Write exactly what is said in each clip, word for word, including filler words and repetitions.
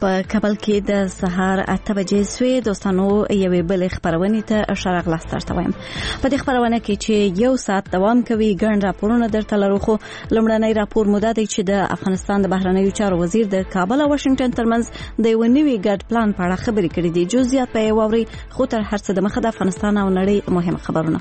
په کابل کې د سهار اته بجې سوې دوستانو یوې بلې خبرونې ته اشاره غلاستر ته وایم. په دې خبرونه کې چې یو ساعت دوام کوي ګڼ راپورونه درته لرو، خو لومړنی راپور مو دا دی چې د افغانستان د بهرنیو چارو وزیر د کابل او واشنگټن ترمنځ د یو نوي ګډ پلان په اړه خبرې کړې دي. جزئیات په یې واورئ، خو تر هر څه د مخه د افغانستان او نړۍ مهم خبرونه.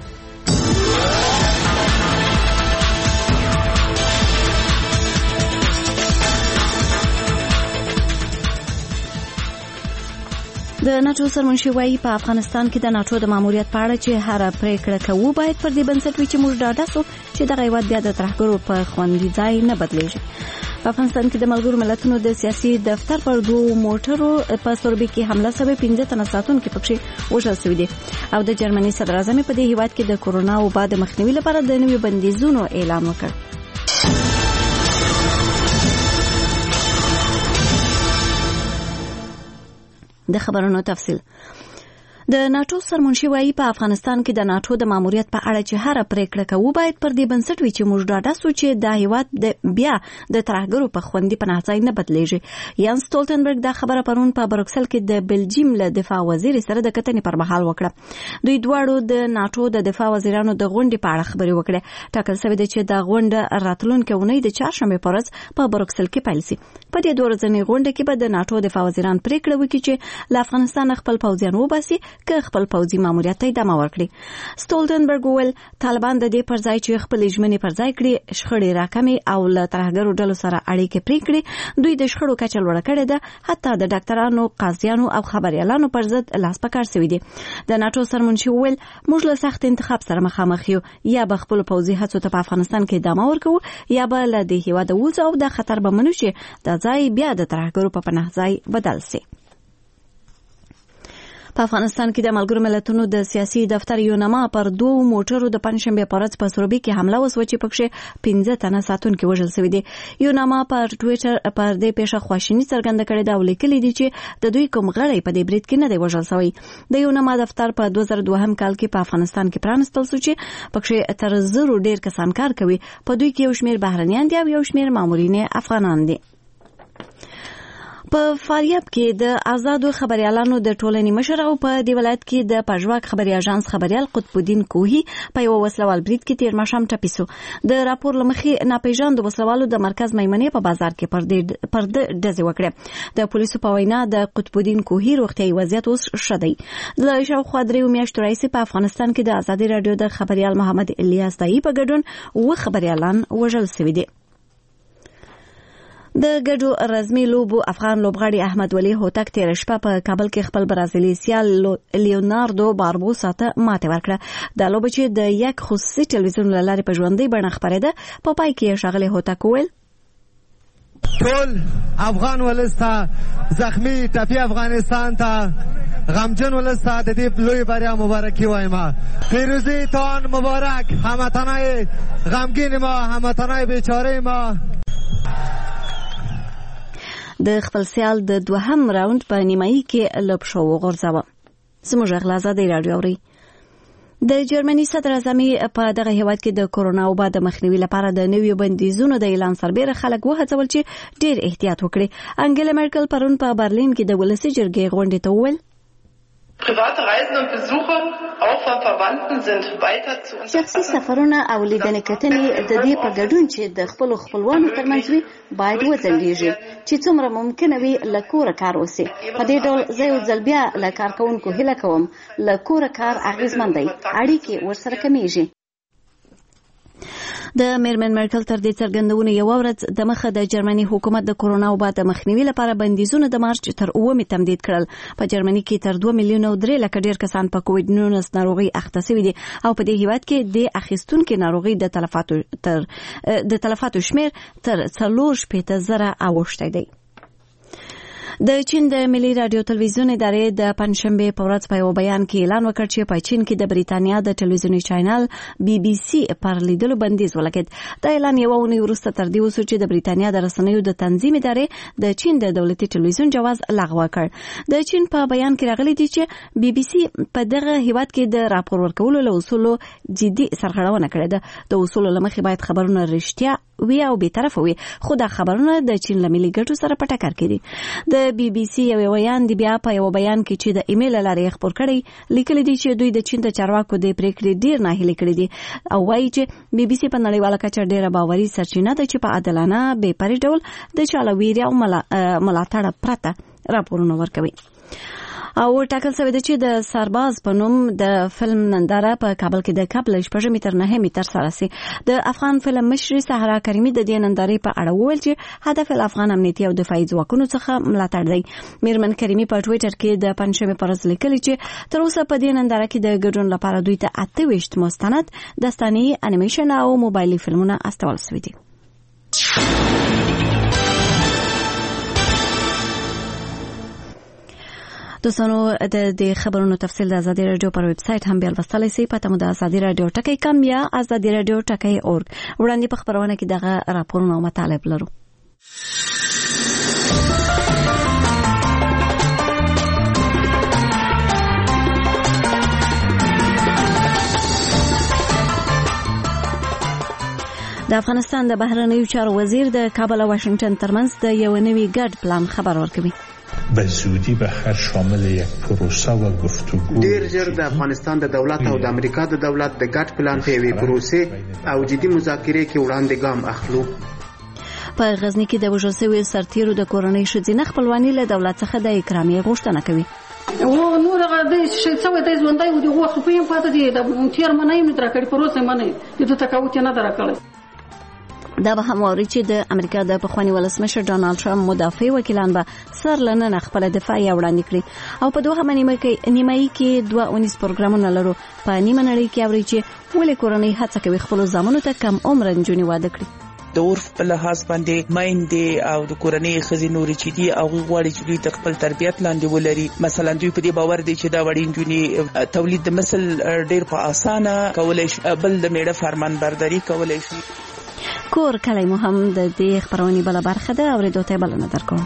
د ناټو سرمنشي وایي په افغانستان کې د ناټو د ماموریت په اړه چې هر پریکړه کوو باید پر دې بنسټ وي چې موږ ډاډه سو چې دغه هیواد بیا د ترهګرو په خوندي ځای نه بدلیږي. په افغانستان کې د ملګرو ملتونو د سیاسي دفتر پر دوه موټرو په سوربي کې حمله شوې، پنځه تنه ساتونکي پکې وژل شوي دي او د جرمني صدر اعظم په دې هیواد کې د کورونا وبا د مخنیوي لپاره د نوي بندیزونو اعلان وکړ. د خبرونو تفصیل. د ناټو سرمنشي وایي په افغانستان کې د ناټو د ماموریت په اړه چې هر پریکړه کوو باید پر دې بنسټ وي چې موږ ډاډه سو چې د هیواد د بیا د ترهګرو په خوندي پناه ځای نه بدلیږي. یان سټولټنبرګ دا خبره پرون په بروکسل کې د بلجیم له دفاع وزیر سره د کتنې پر مهال وکړه. دوی دواړو د ناټو د دفاع وزیرانو د غونډې په اړه خبرې وکړې. ټاکل شوی دی چې دا غونډه راتلونکې اونۍ د چهارشنبې په ورځ په بروکسل کې پیل شي. په دې دوه ورځنۍ غونډه کې به د ناټو دفاع وزیران پریکړه وکړي چې له افغانستان خپل پوځیان وباسي که خپل پوځي ماموریت ته ادامه ورکړي. سټولټنبرګ وویل طالبان د دې پر ځای چې خپل ژمنې پر ځای کړي، شخړې راکمي او له ترهګرو ډلو سره اړیکې پرې کړي، دوی د شخړو کچه لوړه کړې ده. حتی د ډاکټرانو، قاضیانو او خبريالانو پر ضد لاس پکار شوی دي. د ناټو سرمنشي وویل موږ له سخت انتخاب سره مخامخ یو، یا به خپل پوځي هڅو ته په افغانستان کې ادامه ورکوو یا به له دې هیواده وځو او د خطر به منو چې د ځای بیا د ترهګرو په پناه ځای بدل شي. په افغانستان کې د ملګرو ملتونو د سیاسي دفتر یونما پر دوه موټرو د پنځشنبه په ورځ په سوربي کې حمله وسوه چې پکې پنځه تنه ساتونکي وژل شوي دي. یونما پر ټوئیټر پر دې پیښه خواشیني څرګنده کړې ده او لیکلي دي چې د دوی کوم غړی په دې برید کې نه دی وژل شوی. د یونما دفتر په دوه زره دوه کال کې په افغانستان کې پرانستل شو چې پکې تر زرو ډیر کسان کار کوي. په دوی کې یو شمېر بهرنیان دي او یو شمېر مامورین افغانان دي. په فاریاب کې د آزادو خبريالانو د ټولنې مشر او په دی ولایت کې د پژواک خبري اژانس خبريال قطب الدین کوهی په یو وسلوال برید کې تیر ماښام ټپي شو. د راپور لمخې ناپېژاندو وسلوالو د مرکز میمنې په بازار کې پر دې پر د ډزې وکړه. د پولیسو په وینا د قطب الدین کوهی روغتيایي وضعیت اوس ښه دی. له شاوخوا درې میاشتو راهیسې په افغانستان کې د آزادي رادیو د خبريال محمد الیاس دای په ګډون و خبريالان وژل شوي دي. د ګډو رزمي لوبو افغان لوبغاړي احمد ولی هوتک تیر شپه په کابل کې خپل برازیلي سیال لیوناردو باربوسا ته ماته ورکړه. دا لوبه چې د یک خصوصي ټلویزیون له لارې په ژوندۍ بڼه خپرېده، په پای کې ښاغلی هوتک وویل ټول افغان ولس ته زخمی ټپي افغانستان ته غمجن ولس ته د دې لوی بریا مبارکي وایم. پیروزی تان مبارک هموطنای غمگین ما، هموطنای بیچاره ما. د خپل سیال د دوهم راوند په نیمایي کې لوبشو وغورځاوه. زموږ اغلازه دی رادیو اوري. د جرمني صدر اعظم په دغه هیواد کې د کورونا وبا د مخنیوي لپاره د نویو بندیزونو د اعلان سربېره خلک وهڅول چې ډیر احتیاط وکړي. انګیلا مرکل پرون په برلین کې د ولسي جرګې غونډې ته وویل private Reisen und Besuche auch von Verwandten sind weiter zu شخصي سفرونه او لیدنې کتنې د دې په ګډون چې د خپل خپلوانو ترمنځ وي باید وځنډیږي چې څومره ممکنه وي له کوره کار وسي. په دې ډول زه یو ځل بیا له کارکوونکو هیله کوم له کوره کار اغیزمن دی، اړیکې ورسره کمیږي. د میرمن مرکل تر دې څرګندونې یو ورځ د مخه د جرمني حکومت د کورونا وبا د مخنیوي لپاره بندیزونه د مارچ تر اوومې تمدید کړل. په جرمني کې تر دوه میلیونه او درې لکه ډیر کسان په کووډ نولس ناروغي اخته شوي دي او په دې هیواد کې د اخیستونکو ناروغي د تلفاتو تر د تلفاتو شمیر تر څلور شپېته زره اوښتی دی. د چین د ملي رادیو تلویزیون ادارې د پنځشنبه په ورځ په یو بیان کې اعلان وکړ چې په چین کې د بریتانیا د ټلویزیوني چینل بي بي سي پر لیدلو بندیز ولګید. دا اعلان یو اونۍ وروسته تر دې وشو چې د بریتانیا د رسنیو د تنظیم ادارې د چین د دولتي ټلویزیون جواز لغوه کړ. د چین په بیان کې راغلي دي چې بي بي سي په دغه هیواد کې د راپور ورکولو له اصولو جدي سرغړونه کړې ده. د اصولو له مخې باید خبرونه رښتیا وي او به طرفه وي، خو دا خبرونه د چین له ملي ګټو سره په ټکر کې دي. د د بي بي سي یو ویان دی بیا په یو بیان کې چې د ایمیل لارې خبر کړي لیکلي دي چې دوی د چین د چارواکو د پریکړې ډیر ناهیلي کړي دي او وایي چې بي بي سي په نړیواله کچه ډیره باوري سرچینه ده چې په عادلانه بې پرې ډول د چالویري او ملاتړ پرته راپورونه ورکوي. او ټاکل شوی دی چې د سرباز په نوم د فلم ننداره په کابل کې د کابل شپږ میټر نه میټر سره سي. د افغان فلم مشر صحرا کریمي د دې نندارې په اړه وویل چې هدف افغان امنیتي او دفاعي ځواکونو څخه ملاتړ دی. میرمن کریمي په ټوئیټر کې د پنځمې پر ورځ لیکلي چې تر اوسه په دې ننداره کې د ګډون لپاره دوی ته اته ویشت مستند داستاني انیمیشن او موبایلي فلمونه استول شوي دي. دوستانو د دې خبرونو تفصیل د ازادي رادیو پر ویب سټ هم بیا لوستلی شئ. پته مو د ازادي رادیو ټکی کم یا ازادي رادیو ټکی اورګ. وړاندې په خبرونه کې دغه راپورونه او مطالب لرو. د افغانستان د بهرنیو چارو وزیر د کابل او واشنگټن ترمنځ د یو نوي ګډ پلان خبر ورکوي. به زودی بهر شامل یک پروسه و گفتگو ډیر ژر د افغانستان د دولت او د امریکا د دولت د ګډ پلان په یوې پروسې او جدي مذاکرې کې وړاندې ګام اخلو. په غزنی کې د وژل شویو سرتیرو د کورنۍ ښځینه خپلواني له دولت څخه د اکرامیې غوښتنه کوي. او نور هغه د څه د ژوندۍ و دغه خو په پاتې دي د تیر منای نه درکړي پروسه منای د تکاوت نه درکړي. دا به هم واري چې د امریکا د پخوانی ولسمشر ډانالډ ټرمپ مدافع وکیلان به سر لنن خپل دفاع وړاندې کړي او په دوه نیمه کې نیمایي کې دوه اونیس پروګرامونه لرو. په نیمه نړۍ کې اوري چې ولې کورنۍ هڅه کوي خپل زامنو ته کم عمر نجونې واده کړي. د عرف په لحاظ باندې مایندې او د کورنۍ ښځې نورې چې دي او غواړي چې دوی د خپل تربیت لاندې ولري. مثلا دوی په دې باور دي چې دا وړې نجونې تولید د مثل ډېر په اسانه کولای شي، بل د میړه فرمان برداري کولای شي. کور کلی مو هم د دې خبرونې بله برخه ده. اورېدو ته بلنه درکوم.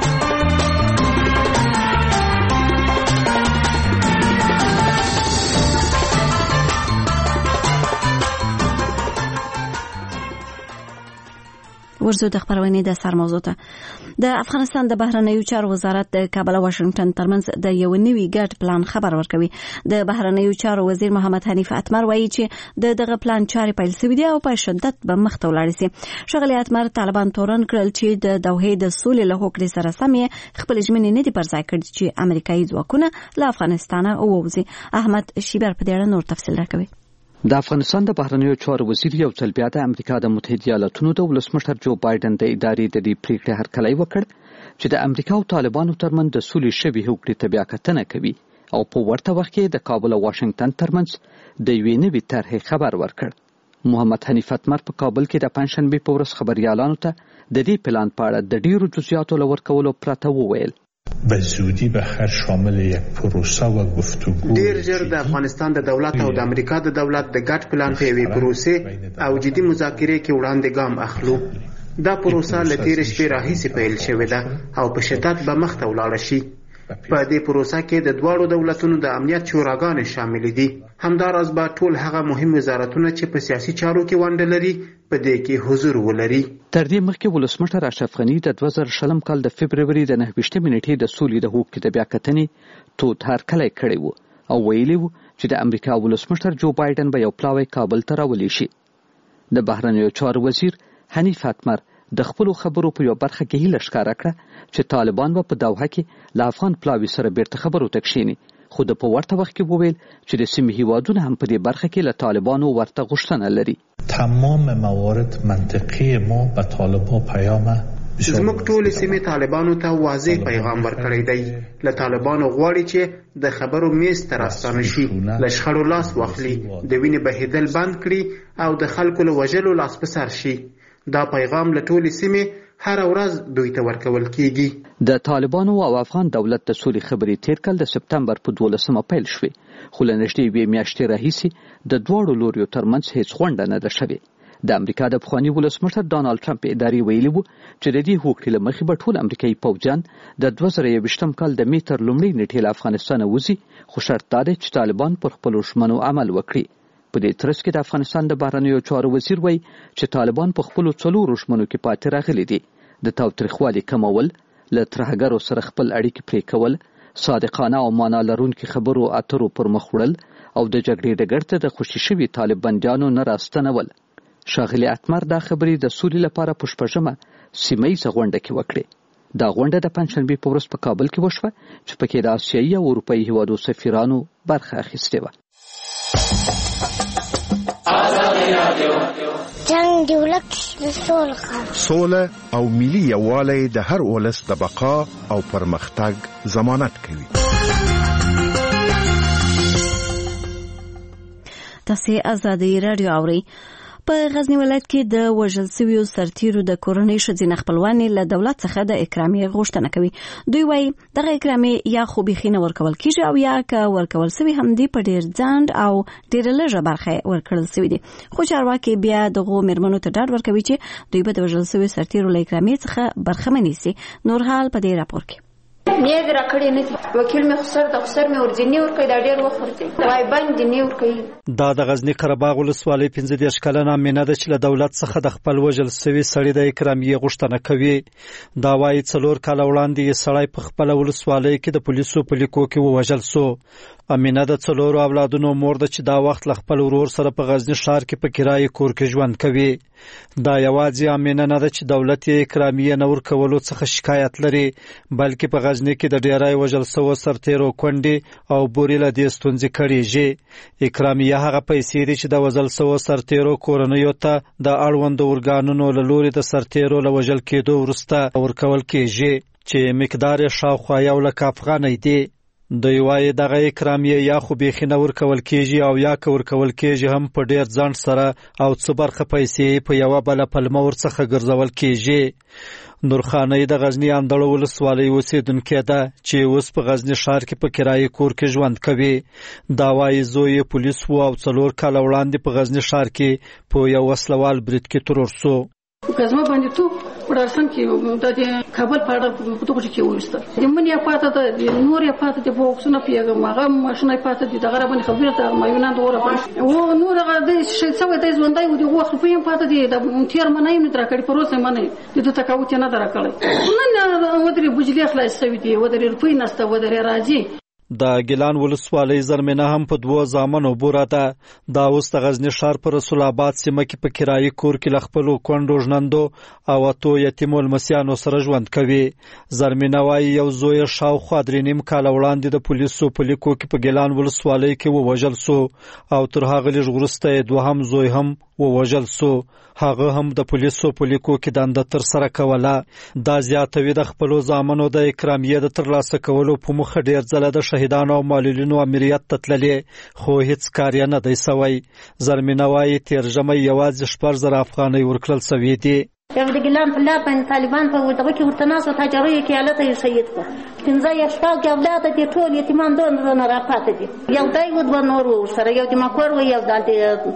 ورزو د خبرونې د سر موضوع ته. د افغانستان د بهرنیو چارو وزارت د کابل او واشنگټن ترمنځ د یو نوي ګډ پلان خبر ورکوي. د بهرنیو چارو وزیر محمد حنیف اتمر وایي چې د دغه پلان چارې پیل شوې دي او په شدت به مخ ته ولاړ شي. ښاغلی اتمر طالبان تورن کړل چې د دوحې د سولې له هوکړې سره سم یې خپل ژمنې نه دي پر ځای کړي چې امریکایي ځواکونه له افغانستانه ووځي. احمد شیبر په دې اړه نور تفصیل راکوي. د افغانستان د بهرنیو چارو وزیر یو ځل بیا د امریکا د متحده ایالاتونو د ولسمشر جو بایدن د ادارې د دې پریکړې هرکلی وکړ چې د امریکا او طالبانو ترمنځ د سولې شوې هوکړې ته بیا کتنه کوي او په ورته وخت کې د کابل او واشنگټن ترمنځ د یوې نوې طرحې خبر ورکړ. محمد حنیف اتمر په کابل کې د پنځشنبې په ورځ خبریالانو ته د دې پلان په اړه د ډیرو جزئیاتو له ورکولو پرته وویل به زودی بهر شامل یک پروسه و گفتگو ډیر ژر د افغانستان د دولت او د امریکا د دولت د ګډ پلان په یوې پروسې او جدي مذاکرې کې وړاندې ګام اخلو. دا پروسه له تېرې شپې راهیسې پیل شوې ده او په شدت به مخ ته ولاړه شي. په دې پروسه کې د دواړو دولتونو د امنیت شوراګانې شامل دي. همداراز به ټول هغه مهم وزارتونه چې په سیاسي چارو کې ونډه لري په دې کې حضور ولري. تر دې مخکې ولسمشر اشرف غني د دوه زره شلم کال د فبروري د نهه ویشتمې نیټې د سولې د هوکړې د بیا کتنې تود هرکلی کړی و او ویلي و چې د امریکا ولسمشر جو بایدن به یو پلاوی کابل ته راولی شي. د بهرنیو چارو وزیر حنیف اتمر د خپلو خبرو په یو برخه کې هیله ښکاره کړه چې طالبان به په دوحه کې له افغان پلاوي سره بیرته خبرو ته کښیني، خو د په ورته وخت کې وویل چې د سیمې هیوادونه هم په دې برخه کې له طالبانو ورته غوښتنه لري. تمام موارد منطقي ما به طالبان پیام زموږ ټولې سیمې طالبانو ته واضح پیغام ورکړی دی. له طالبانو غواړي چې د خبرو میز ته راستانه شي، له شخړو لاس واخلي، د وینې بهېدل بند کړي او د خلکو له وژلو لاس په سر شي. دا پیغام له ټولې سیمې هر ورځ دوی ته ورکول کیږي. د طالبانو او افغان دولت د سولې خبرې تیر کال د سپتمبر په دولسمه پیل شوې، خو له نږدې یوې میاشتې راهیسې د دواړو لوریو ترمنځ هیڅ غونډه نه ده شوې. د امریکا د پخواني ولسمشر ډانالډ ټرمپ ادارې ویلي وو چې د دې هوکړې له مخې به ټول امریکایي پوځیان د دوه زره یوویشتم کال د مې تر لومړۍ نیټې له افغانستانه وځي، خو شرط دا دی چې طالبان پر خپلو ژمنو عمل وکړي. په دې ترڅ کې د افغانستان د بهرنیو چارو وزیر وایي چې طالبان په خپلو څلورو ژمنو کې پاتې راغلي دي. د تاوتریخوالي کمول، له ترهګرو سره خپل اړیکې پرې کول، صادقانه او معنا لرونکي خبرو اترو پر مخ وړل او د جګړې ډګر ته د خوشي شوي طالب بندیانو نه راستنول. ښاغلي اتمر دا خبرې د سولې لپاره په شپږمه سیمهییزه غونډه کې وکړې. دا غونډه د پنجشنبې په ورځ په کابل کې وشوه چې پکې د آسیایي او اروپایي هیوادو سفیرانو برخه اخیستې وه. جنګ د ولس سوله او ملي یووالی د هر ولس د بقا او پرمختګ ضمانت کوي. تاسې ازادي راډیو اورئ. په غزنی ولایت کې د وژل شویو سرتیرو د کورنۍ ښځینه خپلوانې له دولت څخه د اکرامیې غوښتنه کوي. دوی وایي دغه اکرامیې یا خو بیخي نه ورکول کیږي او یا که ورکول سوي هم دي په ډیر ځنډ او ډیره لږه برخه ورکړل سوي دي. خو چارواکي بیا دغو میرمنو ته ډاډ ورکوي چې دوی به د وژل شویو سرتیرو له اکرامیې څخه برخمن شي. نور حال په دې راپور کې نیګ را کړی نه وکیل مې خسر د خسر مې ورځنی ور کوي دا ډیر وخت ورته وای باندې نه ور کوي. دا د غزنی قرهباغ ولسوالۍ پنځه دېرش کلنه مینه ده چې له دولت څخه د خپل وژل سوي سړي د اکرامیې غوښتنه کوي. دا وایي څلور کاله وړاندې یې سړی په خپله ولسوالۍ کې د پولیسو په لیکو کې ووژل سو. امینه د څلورو اولادونو مور ده چې دا وخت له خپل ورور سره په غزنی ښار کې په کرایه کور کې ژوند کوي. دا یوازې امینه نه ده چې دولت یې اکرامیې نه ورکولو څخه شکایت لري، بلکې په غزنی کې د ډیری وژل سوو سرتیرو کونډې او بورې له دې ستونزې کړېږي. اکرامیه هغه پیسې دي چې د وژل سوو سرتیرو کورنیو ته د اړوندو ارګانونو له لوري د سرتیرو له وژل کېدو وروسته ورکول کېږي چې مقدار یې شاوخوا یو لک افغانۍ دی. دوی وایي دغه اکرامیې یا خو بیخي نه ورکول کېږي او یا که ورکول کېږي هم په ډېر ځنډ سره او څه برخه پیسې په یوه بله پلمه ورڅخه ګرځول کېږي. نورخانۍ د غزنی اندړو ولسوالۍ اوسېدونکې ده چې اوس په غزنی ښار کې په کرایه کور کې ژوند کوي. دا وایي زوی یې پولیس و او څلور کاله وړاندې په غزنی ښار کې په یو وسلوال برید کې ترور سو. کزما باندې تو ورسم کې د کابل په اړه په توګه کې وېسته د منیا پاته د نور یا پاته د بوکسونه پیغام هغه ماشینه پاته د غره باندې خبره ته مایونه دوره او نور هغه د شي څو د ژوندۍ و د وخت په پاته د تیر منای نه درکړي پروسه منای د تکاوت نه درکړي نن ودري بجلی خلاص شوی دی ودري روپی نسته ودري راځي. د ګیلان ولسوالۍ زرمینه هم په دوو زامنو بوره ده. دا اوس د غزنی ښار په رسول آباد سیمه کې په کرایي کور کې له خپلو کونډو ژنندو او اتو یتیمو لمسیانو سره ژوند کوي. زرمینه وایي یو زوی یې شاوخوا درې نیم کاله وړاندې د پولیسو په لیکو کې په ګیلان ولسوالۍ کې ووژل سو او تر هغه لږ وروسته یې دوهم زوی هم ووژل سو. هغه هم د پولیسو په لیکو کې دنده ترسره کوله. دا زیاتوي د خپلو زامنو د اکرامیې د ترلاسه کولو په موخه ډېر ځله د شهیدانو او معلولینو امریت ته تللې خو هیڅ کار یې نه دی سوی. زرمینه وایي تېر ژمی یوازې شپږ زره افغانۍ ورکړل سوي دي. یو د ګیلان په لار باندې طالبان په دغه کې ورته ناسو تاجرۍ کې حالت یې شهید کړ. پنځه یا شپږ اولاد دي ټول یتیمان دونه راپاتې دي. یو دی و دوه نور ورسره یو د مکور و یو د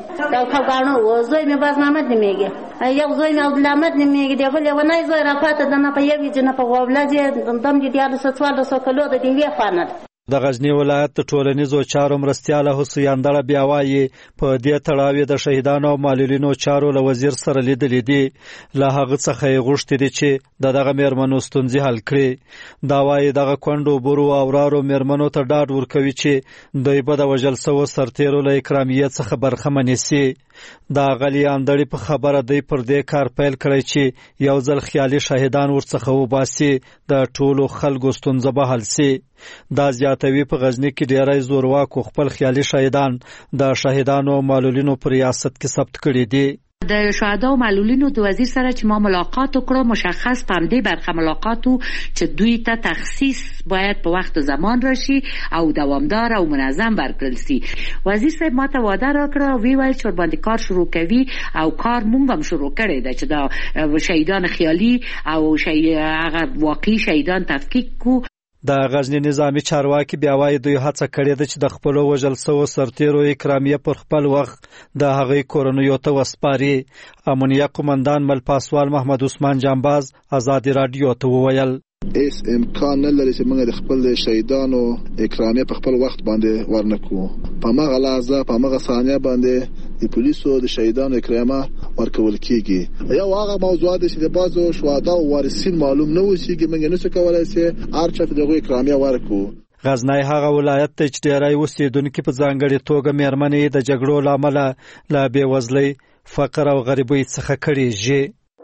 کوګاڼو و زوی مې باز محمد نومیږي یو زوی مې عبدالحمد نومیږي د بل یو نه زوی راپاتې د نه په یوې جنه په اولاد یې دم دي دیارلس څوارلس کلو د دې وی خانه. د غزنی ولایت د ټولنیزو چارو مرستیاله حسین اندړه بیا وایي په دې تړاو د شهیدانو او معلولینو چارو له وزیر سره لیدلې دي. له هغه څخه یې غوښتي دي چې د دغه میرمنو ستونزې حل کړي. دا وایي دغه کونډو بورو او ورارو میرمنو ته ډاډ ورکوي چې دوی به د وژل سوو سرتیرو له اکرامیې څخه برخمنې سي. د غلی اندړې په خبره دی پر دې کار پیل کړی چې یو ځل خیالي شهیدان ورڅخه وباسي د ټولو خلکو ستونزه به حل سي. دا زیاتوي په غزنی کې ډیری زورواکو خپل خیالي شهیدان د شهیدانو معلولینو په ریاست کې ثبت کړي دي. د شهدا او معلولینو د وزیر سره چې ما ملاقات وکړو مشخص پام دی برخه ملاقاتو چې دوی ته تخصیص باید په وخت زمان راشي او دوامدار او منظم ورکړل سي. وزیر صاحب ما ته وعده راکړه وی ویل چې باندې کار شروع کوي او کار مونږ هم شروع کړی دی چې دا شهیدان خیالي او شهید هغه واقعي شهیدان تفکیک کو. د غزنی نظامی چارواکي بیا وایي دوی هڅه کړې ده چې د خپلو وژل سوو سرتیرو اکرامیه پر خپل وخت د هغوی کورنیو ته وسپاري. امنیه قمندان مل پاسوال محمد عثمان جانباز ازادي راډیو ته وویل هیڅ امکان نه لري چې موږ د خپل شهیدانو اکرامیه په خپل وخت باندې ورنکو. په هغه لحظه په هغه ثانیه باندې د پولیسو د شهیدانو اکرامیه ورکول کیږي. یو هغه موضوعات چې د بازو شهدا او وارثین معلوم نه وسیږي موږ نه څه کولای شي ارچف دغه اکرامیه ورکو. غزنی هغه ولایت ته چې ډیری اوسیدونکو په ځانګړي توګه مېرمنې د جګړو لامل لا بېوزلۍ، فقر او غریبۍ څخه کړيږي.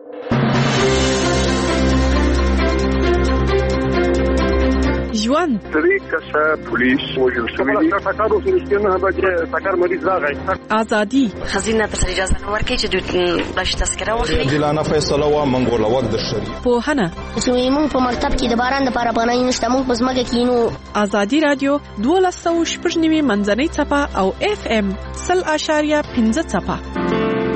ژوند درې کسه پولیس وژل شوي دي. ټکر وسو نه به چې ټکر مریض راغی. ازادي خزینه ته اجازه نه ورکړي چې د بش تذکره واخلي. جلانه فیصله وا منګول وخت د شری. پوهنه چې موږ په مکتب کې د باران لپاره پناه نشته، موږ په ځمکه کې نو. ازادي رادیو دوه سوه شپږ نوي منځنۍ څپه او اف ام سل اشاریه پنځه څپه.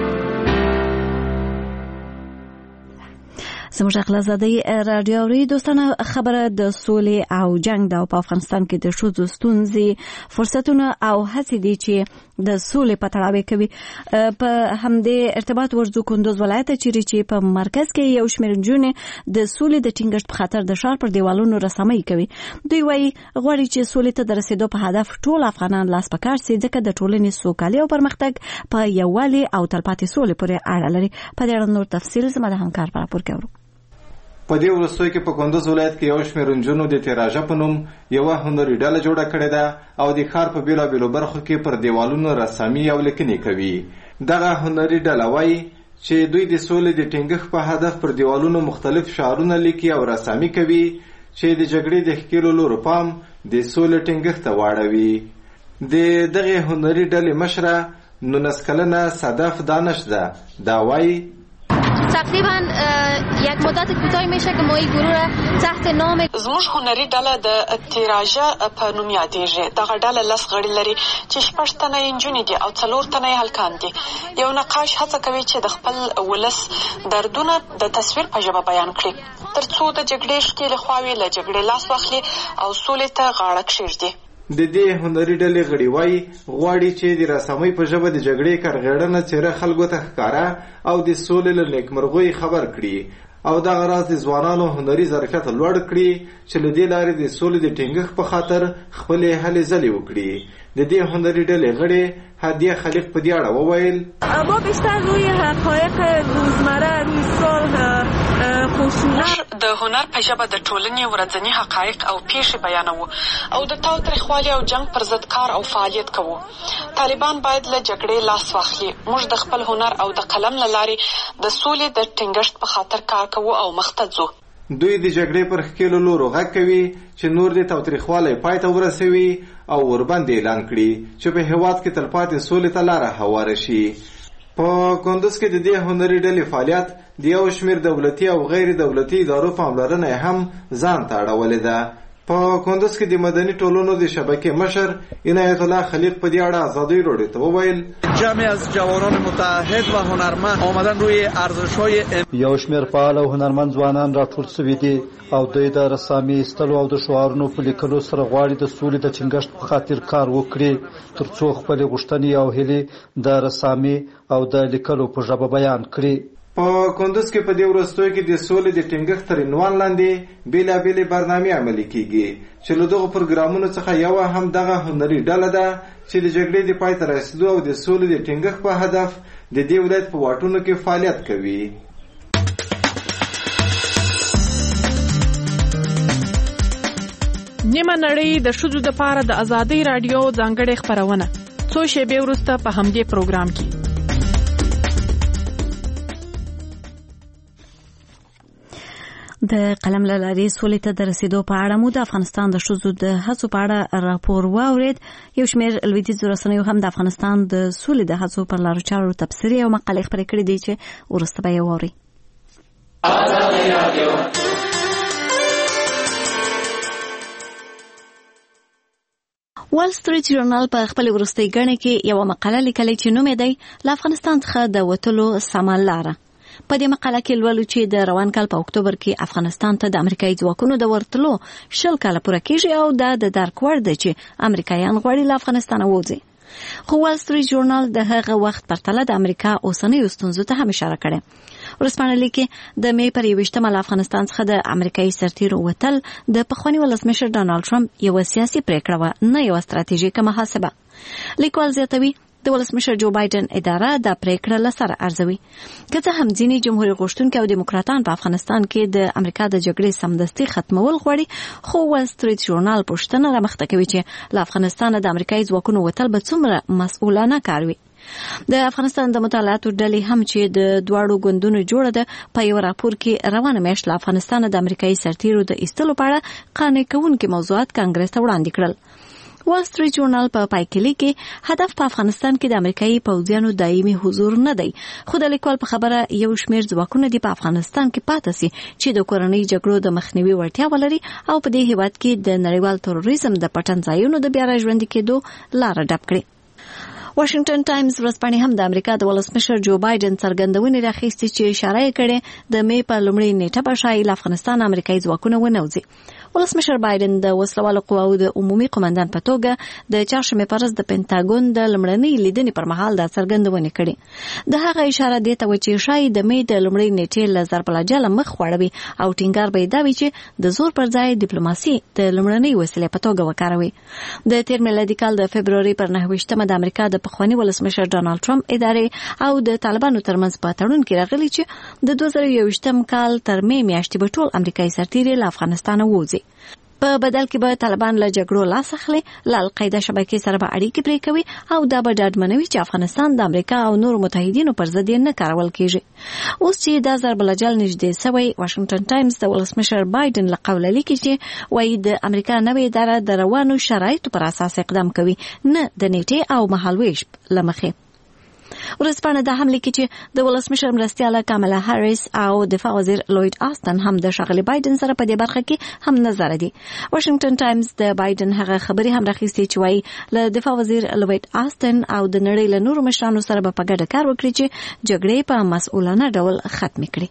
زموږ اخلاصادي رادیو ری دوستانه خبره د سولې او جنگ د په افغانستان کې د شوزو ستونزې فرصتونه او هڅې دي چې د سولې په تړاو کوي. په همدې ارتباط ورزو کندوز ولایت چیرې چې په مرکز کې یو شمېر نجونې د سولې د ټینګښت په خاطر د شار پر دیوالونو رسامي کوي. دوی وایي غواړي چې سولې ته د رسیدو په هدف ټول افغانان لاس پکار سي، ځکه د ټولنې سوکالي او پرمختګ په یووالي او تلپاتې سولې پورې اړه لري. په دې اړه نور تفصیل زموږ د همکار په راپور کې اورو. په دې وروستیو کې په کندوز ولایت کې یو شمېر نجونو د تیراژه په نوم یوه هنري ډله جوړه کړې ده او د ښار په بېلابېلو برخو کې پر دیوالونو رسامي او لیکنې کوي. دغه هنري ډله وایي چې دوی د سولې د ټینګښت په هدف پر دیوالونو مختلف شعارونه لیکي او رسامي کوي چې د جګړې د ښکېلو لورو پام د سولې ټینګښت ته واړوي. د دغې هنري ډلې مشره نولس کلنه صدف دانش ده. دا وایي تقریبا یک مدت کوتاهی میشه که ما این گروه را تحت نام زموږ هنري ډله د تیراژه په نوم یادېږي. دغه ډله لس غړي لري چې شپږ تنه یې نجونې دي او څلور تنه یې هلکان دي. یو نقاش هڅه کوي چې د خپل ولس دردونه د تصویر په ژبه بیان کړي تر څو د جګړې ښکېلې خواوې له جګړې لاس واخلي او سولې ته غاړه کښېږدي. د دې هنري ډلې غړي وایي غواړي چې د رسامۍ په ژبه د جګړې کرغېړنه څېره خلکو ته ښکاره او د سولې له نیکمرغۍ خبر کړي او دغه راز د ځوانانو هنري ظرفیت لوړ کړي چې له دې لارې د سولې د ټینګښت په خاطر خپلې هلې ځلې وکړي. د دې هنري ډلې غړي هدیه خلیق په دې اړه وویل ما بیشتر روی حقایق روزمره روی صلح خشونت د هنر په ژبه د ټولنې ورځني حقایق او پیښې بیانوو او د تاوتریخوالي او جنگ پر ضد کار او فعالیت کوو. طالبان باید له جګړې لاس واخلي. موږ د خپل هنر او د قلم له لارې د سولې د ټینګښت په خاطر کار کوو او مخته ځو. دوی د جګړې پر ښکېلو لورو غږ کوي چې نور د تاوتریخوالي پای ته ورسوي او ورباندې اعلان کړي چې په هېواد کې تلپاتې سولې ته لاره هواره شي. په کندوز کې د دې هنري ډلې فعالیت د یو شمېر دولتي او غیر دولتي ادارو پاملرنه هم ځان ته اړولې ده. په کندوز کې د مدني ټولنو د شبکې مشر عنایت الله خلیق په دې اړه ازادي راډیو ته وویل جمعی از جوانان متحد و هنرمند آمدن روی ارزش‌های یو شمېر فعال او هنرمند ځوانان راټول شوي دي او دوی د رسامي ایستلو او د شعارونو په لیکلو سره غواړي د سولې د ټینګښت په خاطر کار وکړي تر څو خپلې غوښتنې او هیلې د رسامي او د لیکلو په ژبه بیان کړي. په کندوز کې په دې وروستیو کې د سولې د ټینګښت تر عنوان لاندې بېلابېلې برنامې عملي کیږي چې له دغو پروګرامونو څخه یوه هم دغه هنري ډله ده چې د جګړې د پای ته رسېدو او د سولې د ټینګښت په هدف د دې ولایت په واټونو کې فعالیت کوي. نیمه نړۍ د ښځو دپاره د ازادۍ راډیو ځانګړې خپرونه څو شېبې وروسته په همدې پروګرام کې. د قلم له لارې سولې ته د رسیدو په اړه مو د افغانستان د ښځو د هڅو په اړه راپور واورېد. یو شمېر لویدیځو رسنیو هم د افغانستان د سولې د هڅو پر لارو چارو تبصرې او مقالې خپرې کړې دي چې وروسته به یې واورئ. وال سټریټ ژورنال په خپل وروستۍ ګڼې کې یوه مقاله لیکلې چې نوم یې دی له افغانستان څخه د وتلو سمه لاره. په دې مقاله کې لولو چې د روان کال په اکتوبر کې افغانستان ته د امریکایي ځواکونو د ورتلو شل کاله پوره کېږي او دا د درک وړ دی چې امریکایان غواړي له افغانستانه ووځي. خو وال سټریټ ژورنال د هغه وخت پرتله د امریکا اوسنیو ستونزو ته هم اشاره کړې. ورسپاڼه لیکي د مې پر یوویشتمه له افغانستان څخه د امریکایي سرتیرو وتل د پخواني ولسمشر ډانالډ ټرمپ یوه سیاسي پریکړه وه، نه یوه ستراتیژیکه محاسبه. لیکوال زیاتوي د ولسمشر جو بایدن اداره د پریکړه لسره ارزوي. که څه هم ځینې جمهوریت غوښتونکي او دیموکراتان په افغانستان کې د امریکا د جګړې سمدستي ختمول غواړي، خو وال سټریټ ژورنال پوښتنه رامخته کوي چې له افغانستان د امریکایي ځواکونو وتل به څومره مسؤلانه کار وي. د افغانستان د مطالعاتو ډلې هم چې د دواړو ګوندونو جوړه ده په یو راپور کې روانه میاشت له افغانستان د امریکایي سرتیرو د ایستلو په اړه قانع کوونکي موضوعات کانګرس ته وړاندې کړل. وال سټریټ ژورنال په پایکلي کې هدف په افغانستان کې د امریکایي پوځیانو دایمي حضور نه دی، خو د لیکوال په خبره یو شمېر ځواکونه دي په افغانستان کې پاتې سي چې د کورنۍ جګړو د مخنیوي وړتیا ولري او په دې هیواد کې د نړیوال تروریزم د پټن ځایونو د بیا راژوندي کېدو لاره ډب کړي. واشنگټن ټایمز ورځپاڼې هم د امریکا د ولسمشر جو بایدن څرګندونې راخیستې چې اشاره یې کړې د مې په لومړۍ نیټه به شاید له افغانستان امریکایي ځواکونه ونوځي. ولسمشر بایدن د وسلوالو قواو د عمومي قومندان په توګه د چهارشنبې په ورځ د پینټاګون د لومړنۍ لیدنې پر مهال دا څرګندونې کړې. د هغه اشاره دې ته و چې شاید د مې د لومړۍ نیټې له ضرب العاجله مخ واړوي او ټینګار به یې دا وي چې د زور پر ځای ډیپلوماسي د لومړنۍ وسیلې په توګه وکاروي. د تیر میلادي کال د فبروري پر نهه ویشتمه د امریکا د پخواني ولسمشر ډانلډ ټرمپ ادارې او د طالبانو ترمنځ په تړون کې راغلي چې د دوه زره یوویشتم کال تر مې میاشتې به ټول امریکایي سرتیري له افغانستانه ووځي. په بدل کې به طالبان له جګړو لاس اخلي، له القاعده شبکې سره به اړیکې پرې کوي او دا به ډاډمنوي چې افغانستان د امریکا او نورو متحدینو پر ضد نه کارول کیږي. اوس چې دا ضرب العاجل نږدې سوی، واشنگټن ټایمز د ولسمشر بایدن له قوله لیکي چې وایي د امریکا نوې اداره د روانو شرایطو پر اساس اقدام کوي، نه د نیټې او مهالویش له مخې. ورځپاڼه دا هم لیکي چې د ولسمشر مرستیاله کاملا هاریس او دفاع وزیر لوید آستن هم د ښاغلي بایدن سره په دې برخه کې هم نظر دي. واشنگټن ټایمز د بایدن هغه خبرې هم راخیستې چې وایي له دفاع وزیر لوید آستن او د نړۍ له نورو مشرانو سره به په ګډه کار وکړي چې جګړې په مسؤلانه ډول ختم کړي.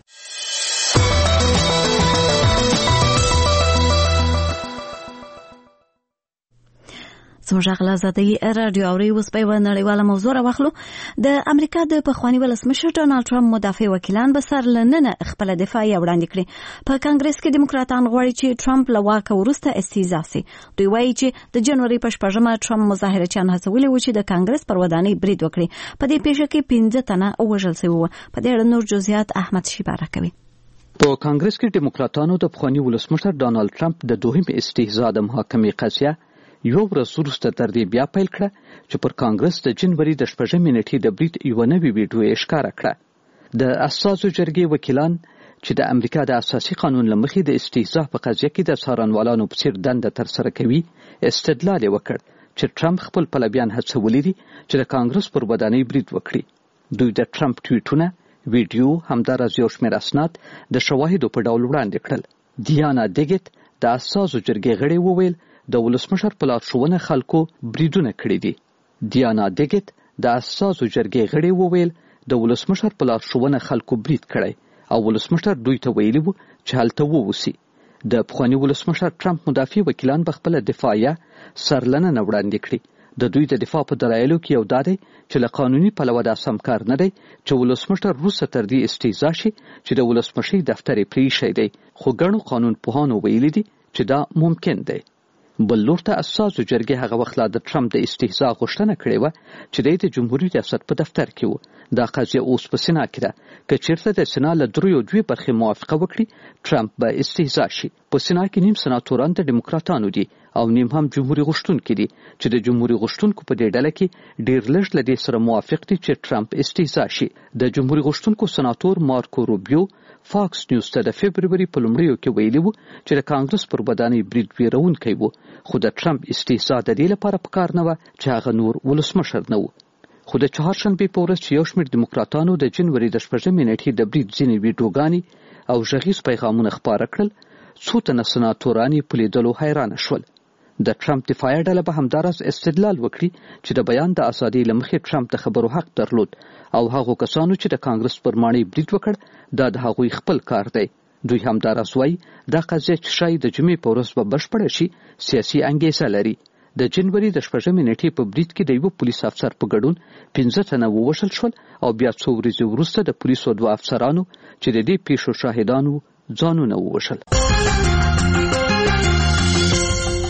زموږ غلا زادي رادیو اوري اوس په یوه نړیواله موضوع راوخلو. د امریکا د پخواني ولسمشر ډانلډ ټرمپ مدافع وکیلان به سر لننه خپل دفاع وړاندې کړي. په کانګرس کې دیموکراتان غواړي چې ټرمپ له واکه وروسته استیزا سي. دوی وایي چې د جنوري په شپږمه ټرمپ مظاهرچیان هڅولي و چې د کانګرس پر ودانۍ برید وکړي. په دې پیښه کې پنځه تنه وژل شوي وو. په دې اړه نور جزئیات احمد شیبا راکوي. په کانګرس کې دیموکراتانو د پخواني ولسمشر ډانلډ ټرمپ د دوهم استیزا د محاکمې قضیه یو ورځ وروسته تر دې بیا پیل کړه چې پر کانګرس د جنوري د شپږمې نیټې د برید یوه نوې ویډیو یې ښکاره کړه. د اساسو جرګې وکیلان چې د امریکا د اساسي قانون له مخې د استیزا په قضیه کې د څارنوالانو په څیر دنده ترسره کوي، استدلال یې وکړ چې ټرمپ خپل پلویان هڅولي دي چې د کانګرس پر ودانۍ برید وکړي. دوی د ټرمپ ټویټونه، ویډیو، همداراز یو شمېر اسناد د شواهدو په ډول وړاندې کړل. دیانا دیګت د اساسو جرګې غړي وویل د ولسمشر په لارښوونه خلکو بریدونه کړي دي. دیانا دیګت د اساسو جرګې غړي وویل د ولسمشر په لارښوونه خلکو برید کړي او ولسمشر دوی ته ویلي وو چې هلته ووسی. د پخواني ولسمشر ټرمپ مدافع وکیلان به خپله دفاعیه سرلننه وړاندې کړي. د دوی د دفاع په دلایلو کې یو دا دی چې له قانوني پلوه دا سم کار نه دی چې ولسمشر وروسته تر دې استیزا شي چې د ولسمشۍ دفتر یې پرېښی دی، خو ګڼو قانون پوهانو ویلي دي چې دا ممکن دی. بل لور ته اساسو جرګې هغه وخت لا د ټرمپ د استیزا غوښتنه کړې وه چې دی د جمهوري ریاست په دفتر کې و. دا قضیه اوس په سنا کې ده. که چیرته د سنا له دریو دوې برخې موافقه وکړي ټرمپ به استیزا شي. په سنا کې نیم سناتوران د ډیموکراتانو دي او نیم هم جمهوري غوښتونکي دي چې د جمهوري غوښتونکو په دې ډله کې ډېر لږ له دې سره موافق دي چې ټرمپ استیزا شي. د جمهوري غوښتونکو سناتور مارکو روبیو فاکس نیوز ته د فبروري په لومړیو کې ویلي وو چې د کانګرس پر ودانۍ برید ویرونکی وو، خو د ټرمپ استیزا د دې لپاره پکار نه وه چې هغه نور ولسمشر نه و. خو د چهارشنبې په ورځ چې یو شمېر دیموکراتانو د جنوري د شپږمې نیټې د برید ځینې ویډیوګانې او غږیز پیغامونه خپاره کړل، څو تنه سناتوران یې په لیدلو حیرانه شول. د ټرمپ دفاعي ډله به همداراز استدلال وکړي چې د بیان د ازادۍ له مخې ټرمپ د خبرو حق درلود او هغو کسانو چې د کانګرس پر ماڼۍ برید وکړ دا د هغوی خپل کار دی. دوی همداراز وایي دا قضیه چې ښایي د جمعې په ورځ به بشپړه شي سیاسي انګیزه لري. د جنوري د شپږمې نیټې په برید کې د یوه پولیس افسر په ګډون پنځه تنه ووژل شول او بیا څو ورځې وروسته د پولیسو دوه افسرانو چې د دې پیښو شاهدانو ځانونه ووژل.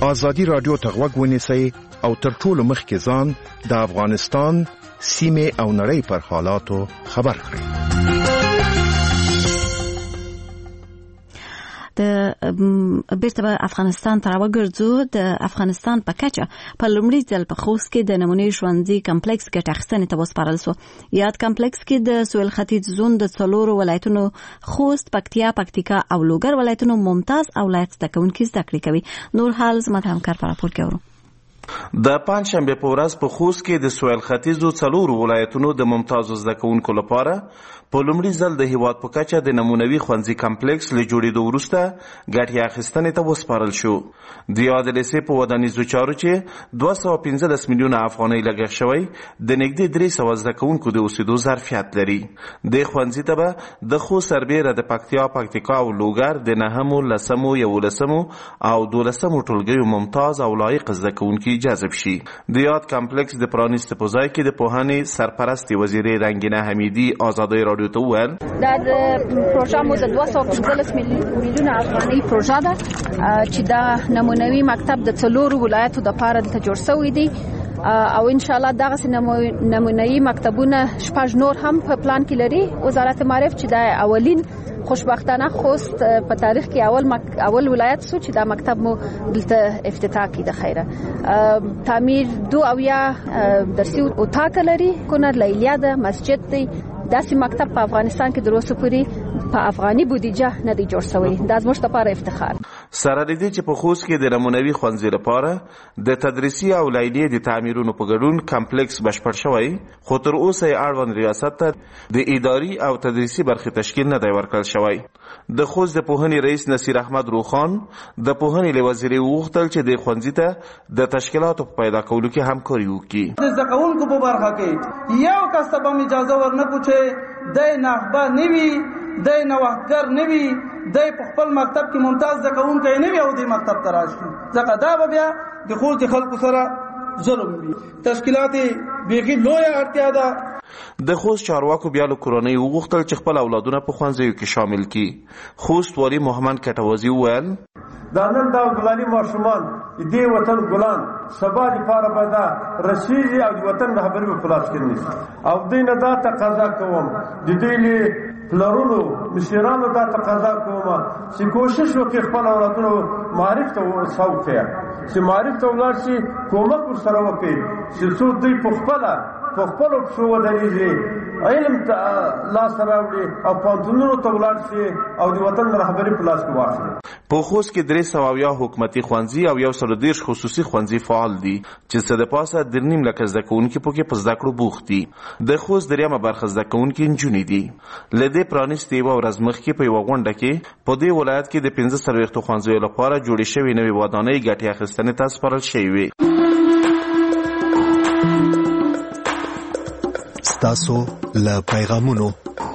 ازادي رادیو ته غوږ ونیسئ او تر ټولو مخکې ځان د افغانستان سیمه او نړۍ پر حالاتو خبر کړئ. د بیرته به افغانستان ته راوګرځو. د افغانستان په کچه په لومړي ځل په خوست کې د نمونې ژوندۍ کمپلیکس ګټه اخیستنې ته وسپارل شو. یاد کمپلیکس کې د سویل ختیځ زون د څلورو ولایتونو خوست، پکتیا، پکتیکا او لوګر ولایتونو ممتاز او لایق زده کوونکي زده کړې کوي. نور حال زموږ همکار په راپور کې اورو. د پنځشنبه په ورځ په خوست کې د سویل ختیځو څلورو ولایتونو د ممتازو زده کوونکو لپاره په لومړي ځل د هیواد په کچه د نمونوي ښوونځي کمپلیکس له جوړېدو وروسته ګټې اخیستنې ته وسپارل شو. د یاد لیسې په ودانیزو چارو چې دوه سوه پنځلس میلیونه افغانۍ لګښت شوی د نږدې درې سوه زده کوونکو د اوسېدو ظرفیت لري. دې ښوونځي ته به د خوست سربیره د پکتیا، پکتیکا او لوګر د نهمو، لسمو، یولسمو او دولسمو ټولګیو ممتاز او لایق زده کوونکي جذب شي. د یاد کمپلیکس د پرانیستو په ځای کې د پوهنې سرپرستې وزیرې رنګینه حمیدي ازادۍ راډیو ته وویل دا د پروژه مو د دوه سوه پنځلس میلیونه افغانۍ پروژه ده چې دا نمونوي مکتب د څلورو ولایتو د پاره دلته جوړ شوی دی او ان شاء الله دغه نمونوي مکتبونه شپږ نور هم په پلان کې لري. وزارت معارف چې دا اولین خوشبختانه خوست په تاریخ کې اول مک... اول ولایت سو چې دا مکتب مو دلته افتتاح کړي. د خیره تعمیر دو او یا درسي اتاق لري، کونر لیلیا ده، مسجد دی. داسې مکتب په افغانستان کې در اوسه پورې په افغاني بودیجه نه دی جوړ شوی. دا زموږ لپاره افتخار. سره دې چې په خوست کې د نمونوي ښوونځي لپاره د تدریسي او لیلیې د تعمیرونو په ګډون کمپلیکس بشپړ شوی، خو تر اوسه یې اړوند ریاست ته د اداري او تدریسي برخې تشکیل نه دی ورکړل شوی. د خوست د پوهنې رئیس نصیر احمد روخان د پوهنې له وزیرې وغوښتل چې د ښوونځي ته د تشکیلاتو په پیدا کولو کې همکاري وکړي. د زده کوونکو په برخه کې یو کس ته به اجازه ورنه پوښي دی نخبه نه وي، دی نوښتګر نه وي، دی په خپل مکتب کې ممتاز زده کوونکی نه وي او دی مکتب ته راشي. ځکه دا به بیا د خوست د خلکو سره ظلم وي. تشکیلات بیخي لویه اړتیا ده. د خوست چارواکو بیا له کورنۍ وغوښتل چې خپل اولادونه په ښوونځیو کې شامل کړي. خوست والي محمد کټوازي وویل دا نن دا ګلاني ماشومان دې وطن ګلان سبا لپاره به دا رسیږي او د وطن رهبري په خلاص کې نیسي. او دې نه دا تقاضا کوم د دې له پلارونو مشرانو دا تقاضا کوم چې کوشش وکړي خپل اولادونو معرف ته وسوکړي، چې معرف ته ولاړ شي، کومک ورسره وکړي چې څو دوی په خپله په خپلو پښو ودرېږي، علم ته لاس راوړي او پوهنتونونو ته ولاړ شي او د وطن رهبري په لاس کې واخلي. په خوست کې درې سوه اویا حکومتي ښوونځي او یو سل دېرش خصوصي ښوونځي فعال دي چې څه د پاسه درې نیم لکه زده کوونکي پکې په زده کړو بوخت دي. د خوست درېیمه برخه زده کوونکي نجونې دي. له دې پرانیستې یوه ورځ مخکې په یوه غونډه کې په دې ولایت کې د پنځه څلوېښتو ښوونځیو لپاره جوړې شوې نوې ودانۍ ګټې اخیستنې ته سپارل شوې وې. ستاسو له پیغامونو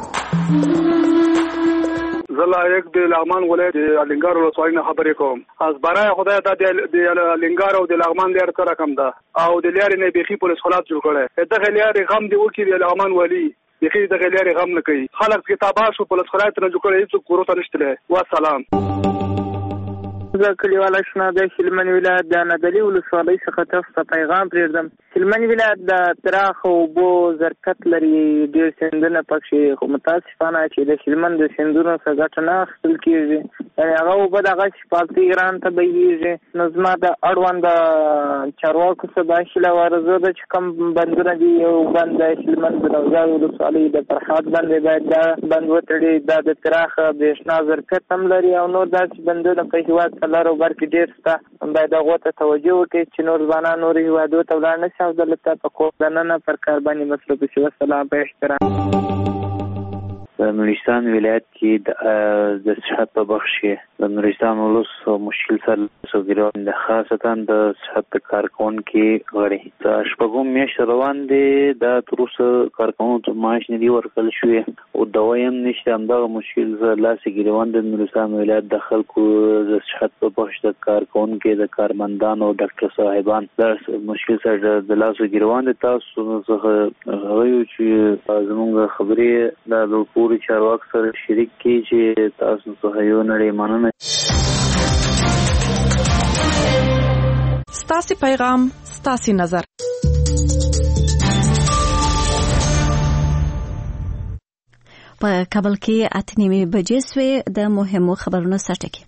زلا یک د لغمان ولایت د الینګار ولسوالۍ نه خبرې کوم. از برای خدای دا د الینګار او د لغمان لار سره کم ده او د لارې نه بیخي پولیس خلاص جوړ کړي. دغه لارې غم دی وکړي د لغمان ولی بیخي دغه لارې غم نه کوي. خلک کتابه شو پولیس خلاص نه جوړ کړي، هیڅ کورو ته نشته. والسلام. زه کلیواله شنه د هلمند ولایت د نادعلي ولسوالۍ څخه تاسو ته پیغام پرېږدم. هلمند ولایت د پراخو اوبو ظرفیت لري، ډېر سیندونه پکې، خو متاسفانه چې د هلمند د سیندونو څخه ګټه نه اخیستل کېږي. یعنې هغه اوبه دغه شفافي ایران ته بهیږي. نو زما د اړوند چارواکو څخه دا هیله وارزو ده چې کوم بندونه دي، یو بند د هلمند د نوزاد ولسوالۍ د فرحات بند باید دا بند وتړي. دا د پراخه برېښنا ظرفیت هم لري او نور داسې بندونه په هېواد لارو بر کې ډېر شته. باید هغو ته توجه وکړي چې نور ځوانان نورو هېوادو ته ولاړ نه شي او دلته په کور دننه پر کار باندې مصروف شي. والسلام. په احترام. د نورستان ولایت کې د صحت په بخش کې د نورستان ولس مشکل سره سوګیران د خاصتا د صحت کارکونکو غړي د شپږم میاشت روان دي. دا تر اوسه کارکونکو ته معاش نه دی ورکړل شوی او دوایم نشته. همدغه مشکل سره لاس ګریوان د نورستان ولایت د خلکو د صحت په بخش د کارکونکو د کارمندانو او ډاکټر صاحبان د مشکل سره د لاس ګریوان دي. تاسو څخه غواړو چې زموږ خبرې د پوری چارواک سره شریک کی چې تاسو څخه یو نړۍ مننه. ستاسو پیغام ستاسو نظر. په کابل کې اته نیمې بجې سوې د مهمو خبرونو سرټکی.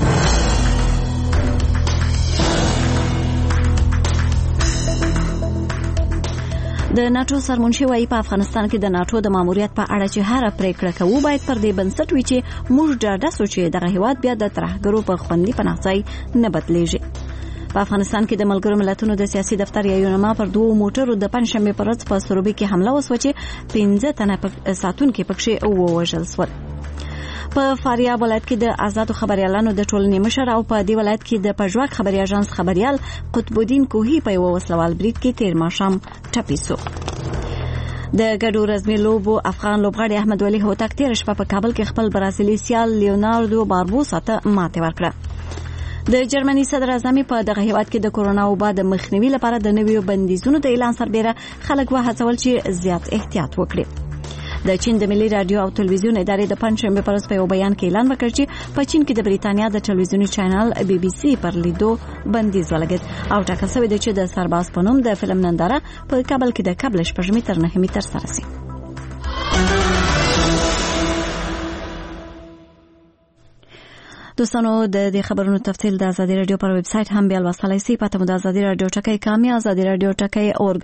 د ناتو سرمنشي وایي په افغانستان کې د ناتو د ماموریت په اړه چې هر پریکړه کوو باید پر دې بنسټ وي چې موږ ډاډه سو چې دغه هیواد بیا د ترهګرو په خوندي پناه ځای نه بدلیږي. په افغانستان کې د ملګرو ملتونو د سیاسي دفتر یا یونما پر دوه موټرو د پنځشنبه پر ورځ په سروبي کې حمله وسوه چې پنځه تنه ساتونکي پکې ووژل شول. په فاریاب ولایت کې د آزادو خبريالانو د ټولنې مشر او په دې ولایت کې د پژواک خبري اژانس خبريال قطب الدین کوهی په یو وسلوال برید کې تیر ماښام ټپي شو. د ګډو رزمي لوبو افغان لوبغاړي احمد ولي هوتک تیر شپه په کابل کې خپل برازیلي سیال لیوناردو باربوسا ته ماته ورکړه. د جرمني صدر اعظم په دغه هیواد کې د کورونا وبا د مخنیوي لپاره د نویو بندیزونو د اعلان سربېره خلک وهڅول چې زیات احتیاط وکړي. د چین د ملي رادیو او تلویزیون ادارې د پنځشنبه پر ورځ په یو بیان کې اعلان وکړ چې په چین کې د بریتانیا د تلویزیوني چینل بي بي سي پر لیدو بندیز ولګید او ټاکل شوی دی چې د سرباز په نوم د فلم ننداره په کابل کې د قبل شپږمې تر نهمې تر سره شي. دوستانو د دې خبرونو تفصیل د ازادي رادیو پر ویب سټ هم بیا لوستلای شئ. پته مو د ازادي رادیو ټکی کامی ازادي رادیو ټکی اورګ.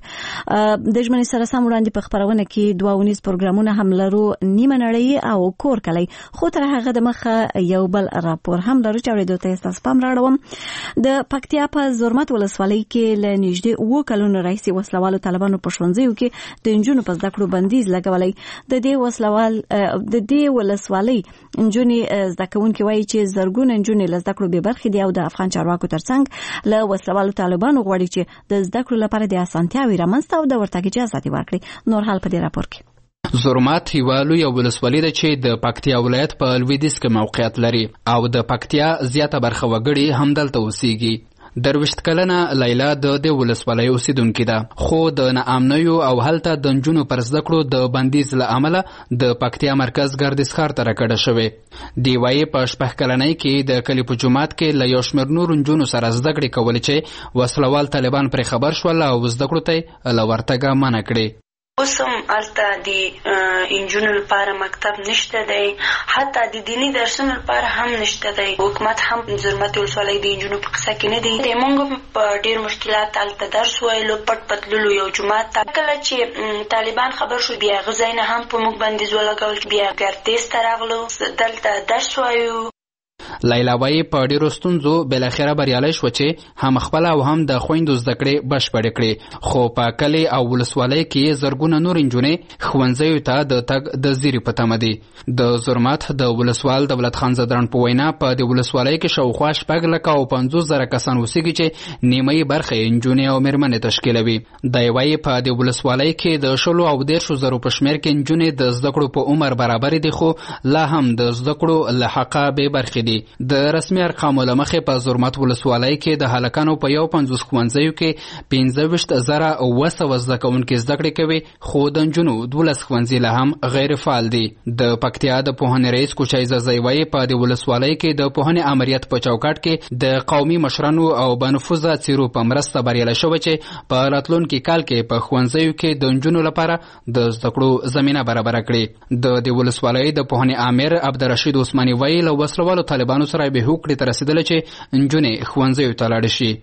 د ژمنې سره سم وړاندې په خبرونه کې دوه ونیز پروګرامونه هم لرو نیمه نړۍ او کور کلی، خو تر هغه د مخه یو بل راپور هم لرو چې اورېدو ته تاسو پام راړوم. د پکتیا په زرمت ولسوالۍ کې ل نږدې اوه کلونو راهیسې وسلوالو طالبانو په ښوونځیو کې د نجونو په زده کړو بندیز لګولی. د دې وسلوال د دې ولسوالۍ نجونې زده کوونکې وایي چې زرګونه نجونې له زده کړو بې برخې دي او د افغان چارواکو ترڅنګ له وسلوالو طالبانو غواړي چې د زده کړو لپاره د اسانتیاوې رامنځته او د ورتګ اجازه ورکړي. نور حال په دې راپور کې. زرمات یوه لویه ولسوالي ده چې د پکتیا ولایت په لویدیځ کې موقعیت لري او د پکتیا زیاته برخه وګړي همدلته اوسېږي. درویشت کلنه لیلا د دې ولسوالۍ اوسیدونکې ده، خو د ناامنیو او هلته د نجونو پر زده کړو د بندیز له امله د پکتیا مرکز ګردیز ښار ته راکډه شوې. دی وایي په شپږ کلنۍ کې د کلي په جومات کې له یو شمېر نورو نجونو سره زده کړې کولې چې وسلوال طالبان پرې خبر شول او زده کړو ته له ورتګه منع کړې. اوس هم هلته د انجونو لپاره مکتب نشته دی، حتی د دیني درسونو لپاره هم نشته دی. حکومت هم زرمت ولسوالۍ د انجونو په قصه کې نه دی. موږ په ډېر مشکلات هلته درس ویلو، پټ پټ تللو یو جومات ته. کله چې طالبان خبر شو بیا هغه ځای نه هم په موږ بندیز ولګول، بیا ګردیز ته راغلو، دلته درس وایو. لیلا وایي په ډیرو ستونزو بالاخره بریالی شوه چې هم خپله او هم د خویندو زده کړې بشپړې کړې، خو په کلي او ولسوالۍ کې زرګونه نور نجونې ښوونځیو ته د تګ د زیري په تمه دي. د زرمت د ولسوال دولت خان زدران په وینا په دې ولسوالۍ کې شاوخوا شپږ لکه او پنځوس زره کسان اوسېږي چې نیمایي برخه یې نجونې او مېرمنې تشکیلوي. دی وایي په دې ولسوالۍ کې د شلو او دېرشو زرو په شمېر کې نجونې د زده کړو په عمر برابرې دي، خو لا هم د زده کړو له حقه بې برخې دي. د رسمي ارقامو له مخې په زرمت ولسوالۍ کې د هلکانو په یو پنځوس ښوونځیو کې پنځه ویشت زره اوه سوه زده کوونکي زده کړې کوي، خو د نجونو دولس ښوونځي لا هم غیر فعال دي. د پکتیا د پوهنې رئیس کوچای زازی وایي په دې ولسوالۍ کې د پوهنې امریت په چوکاټ کې د قومي مشرانو او بنفوذه څیرو په مرسته بریالی شوی چې په راتلونکي کال کې په ښوونځیو کې د نجونو لپاره د زده کړو زمینه برابره کړي. د دې ولسوالۍ د پوهنې امیر عبدالرشید عثماني وایي له وسلوالو طالبانو سره به هوکړې ته رسېدله چې نجونې ښوونځیو ته لاړې شي.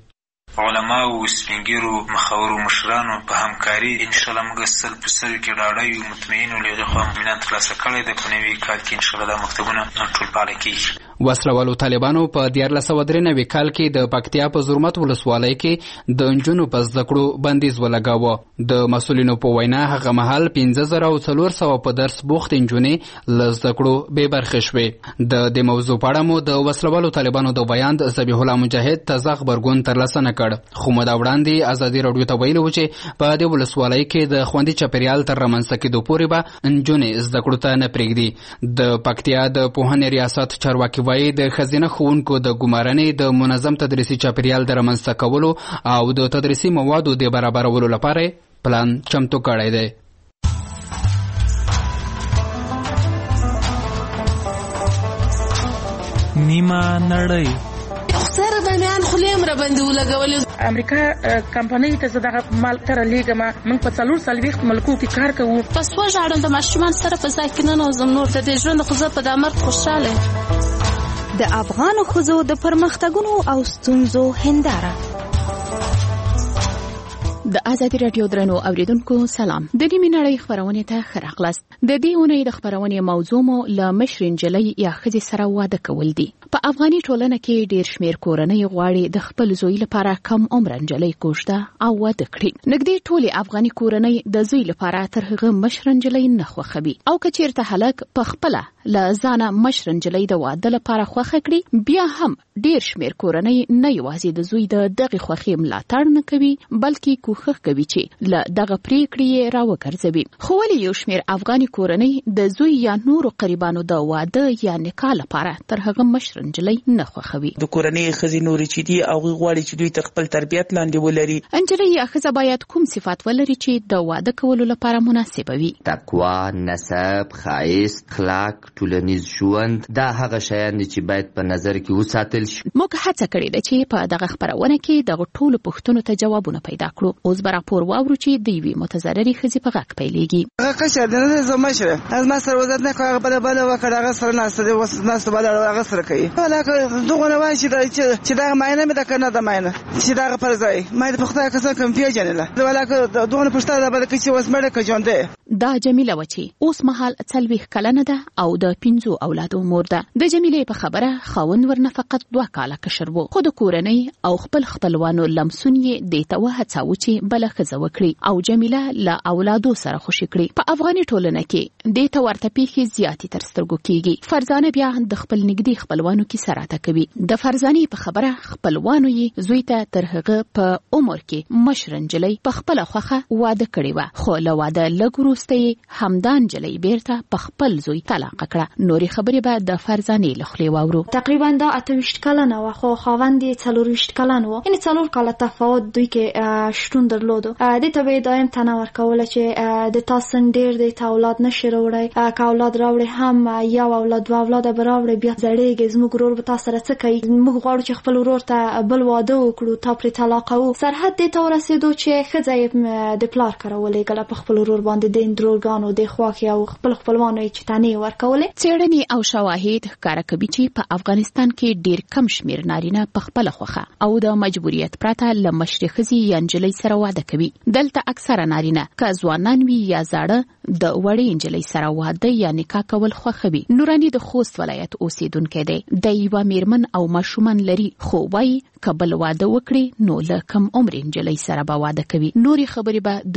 علماو، سپینګیرو، مخورو، مشرانو په همکاري انشاءالله موږ سل په سل کې ډاډه یو، مطمئن یو، له هغې خوا اطمینان ترلاسه کړی دی. په نوي کال کې انشاءالله دا مکتبونه ټول فعاله کېږي. وسلوالو طالبانو په دیارلس سوه درې نوي کال کې د پکتیا په زرمت ولسوالۍ کې د نجونو په زده کړو بندیز ولګاوه. د مسؤلینو په وینا هغه مهال پنځه زره او څلور سوه په درس بوخت نجونې له زده کړو بې برخې شوې. د دې موضوع په اړه مو د وسلوالو طالبانو د بیان ذبیح الله مجاهد تازه غبرګون ترلاسه نه کړ، خو موده وړاندې ازادي راډیو ته ویلي و چې په دې ولسوالۍ کې د خوندي چاپیریال تر رامنځته کېدو پورې به نجونې زده کړو ته نه پرېږدي. د پکتیا د پوهنې ریاست چارواکي وایي د ښځینه ښوونکو د ګمارنې د منظم تدریسي چاپیریال د رامنځته کولو او د تدریسي موادو د برابرولو لپاره پلان چمتو کړی دی. نیمه نړۍ سره درمیان خلیم را باندې ولګولې. امریکا کمپنۍ ته زه دغه مال تر لېږم. موږ په څلور څلوېښت ملکو کې کار کوو. پس وژاړم د ماشومان سره په ځای کې ننوځم. نور د دې ژوند خو زه په دا مرګ خوشحاله. د افغانو ښځو د پرمختګونو او ستونزو هنداره. د ازادي راډیو درنو اوریدونکو سلام. د نیمې نړۍ خبرونه ته ښه راغلاست. د دې اونۍ د خبرونې موضوع مو له مشر نجلۍ یا ښځې سره واده کول دي. په افغاني ټولنه کې ډېر شمېر کورنۍ غواړي د خپل زوی لپاره کم عمره نجلۍ کوژده او واده کړي. نږدې ټولې افغاني کورنۍ د زوی لپاره تر هغه مشر نجلۍ نه خوښوي او که چېرته هلک په خپله له ځانه مشر نجلۍ د واده لپاره خوښه کړي، بیا هم ډېر شمېر کورنۍ نه یوازې د زوی د دغې خوښۍ ملاتړ نه کوي بلکې کوښښ کوي چې له دغه پریکړې یې راوګرځوي. خو ولې یو شمېر افغاني کورنۍ د زوی یا نورو قریبانو د واده یا نکاح لپاره تر هغه مشر نجلۍ نه خوښوي؟ د کورنۍ ښځې نورې چې دي هغوی غواړي چې دوی تر خپل تربیت لاندې ولري. نجلۍ یا ښځه باید کوم صفات ولري چې د واده کولو لپاره مناسبه وي؟ تقوا، نسب، ښایست، اخلاق، ټولنیز ژوند، دا هغه شیان دي چې باید په نظر کې وساتل شي. موږ هڅه کړې ده چې په دغه خبرونه کې دغه ټولو پوښتنو ته جوابونه پیدا کړو. اوس به راپور واورو چې د یوې متضررې ښځې په غږ پیلېږي. هغه کشر دی نه زه مشره از ما سره وزت نه کوي. هغه بله بله وکړه هغه سره ناسته دی ناسته بله هغه سره کوي. هغه دغه نه وایي چې دغه معاینه مې ده که نه ده معاینه چې دغه پر ځای ما د په خدای قسم کوم پیژنله ولکه دغه پوښتنه ده بله که چې اوس مړه که ژوندی. دا جمیله وه چې اوس مهال څلوېښت کلنه ده او د پنځو اولادو مور ده. د جمیلې په خبره خاوند ورنه فقط دوه کاله کشر و، خو د کورنۍ او خپل خپلوانو لمسون یې دې ته وهڅاوه چې بله ښځه وکړي او جمیله له اولادو سره خوشي کړي. په افغاني ټولنه کې دې ته ورته پیښې زیاتې تر سترګو کېږي. فرزانه بیا د خپل نږدې خپلوانو کیسه راته کوي. د فرزانې په خبره خپلوانو یې زوی ته تر هغه په عمر کې مشر نجلۍ په خپله خوښه واده کړې وه، خو له واده لږ وروسته یې همدا نجلۍ بیرته په خپل زوی طلاقه کړه. نورې خبرې به د فرزانې له خولې واورو. تقریبا دا اته ویشت کلنه وه خو خاوند یې څلور ویشت کلن و، یعنې څلور کاله تفاوت دوی کې شتون درلودو. دې ته به یې دایم تنه ورکوله چې د تا سن ډېر دی، ته اولاد نشي راوړی، که اولاد راوړې هم یو اولاد دوه اولاده به راوړې بیا زړېږې، زموږ ورور به تا سره څه کوي، موږ غواړو چې خپل ورور ته بل واده وکړو، تا پرې طلاقوو. سرحد دې ته ورسېدو چې ښځه یې د پلار کره ولېږله په خپل ورور باندې د اندرورګانو د خواښې او خپل خپلوانو یې چې تنې ورکولې. څېړنې او شواهد ښکاره کوي چې په افغانستان کې ډېر کم شمېر نارینه په خپله خوښه او د مجبوریت پرته له مشرې ښځې یا نجلۍ سره واده کوي. دلته اکثره نارینه که ځوانان وي یا زاړه د وړې نجلۍ سره واده یا نکاح کول خوښوي. نوراني د خوست ولایت اوسېدونکی دی. د یوه میرمن او ماشومان لري، خو وایي که بل واده وکړي نو له کم عمرې نجلۍ سره به واده کوي. نورې خبرې به